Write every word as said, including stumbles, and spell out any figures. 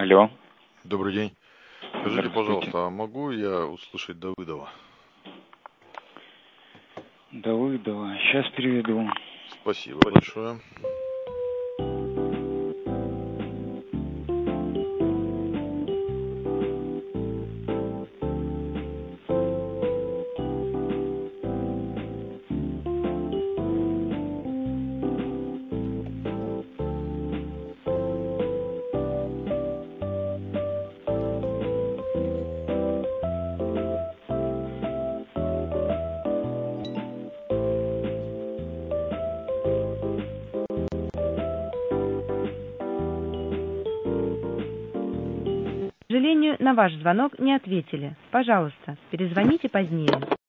Алло. Добрый день. Скажите, пожалуйста, а могу я услышать Давыдова? Давыдова. Сейчас переведу. Спасибо большое. К сожалению, на ваш звонок не ответили. Пожалуйста, перезвоните позднее.